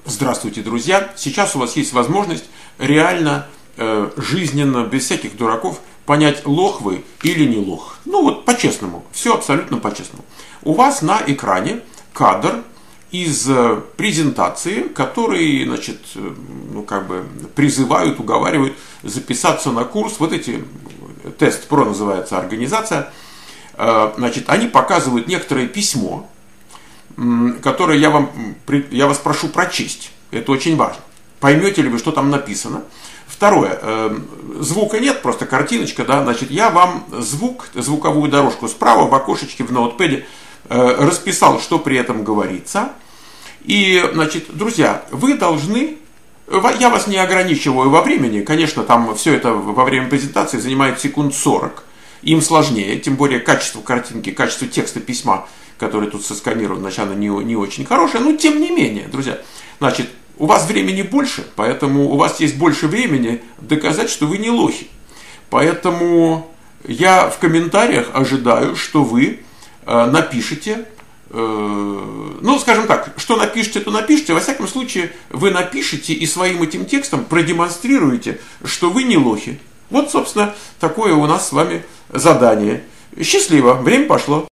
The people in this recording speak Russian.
Здравствуйте, друзья! Сейчас у вас есть возможность реально, жизненно, без всяких дураков понять, лох вы или не лох. Ну вот по-честному, все абсолютно по-честному. У вас на экране кадр из презентации, который, значит, призывают, уговаривают записаться на курс. Вот эти, тест ПРО называется организация. Значит, они показывают некоторое письмо, которое я вас прошу прочесть. Это очень важно. Поймете ли вы, что там написано? Второе. Звука нет, просто картиночка. Да? Значит, я вам звуковую дорожку справа в окошечке в ноутпэде расписал, что при этом говорится. И, значит, друзья, вы должны... Я вас не ограничиваю во времени. Конечно, там все это во время презентации занимает секунд 40. Им сложнее, тем более качество картинки, качество текста письма, который тут сосканирован, значит, оно не очень хорошее, но тем не менее, друзья, значит, у вас времени больше, поэтому у вас есть больше времени доказать, что вы не лохи. Поэтому я в комментариях ожидаю, что вы напишите, ну, скажем так, что напишите, то напишите, во всяком случае, вы напишите и своим этим текстом продемонстрируете, что вы не лохи. Вот, собственно, такое у нас с вами задание. Счастливо, время пошло.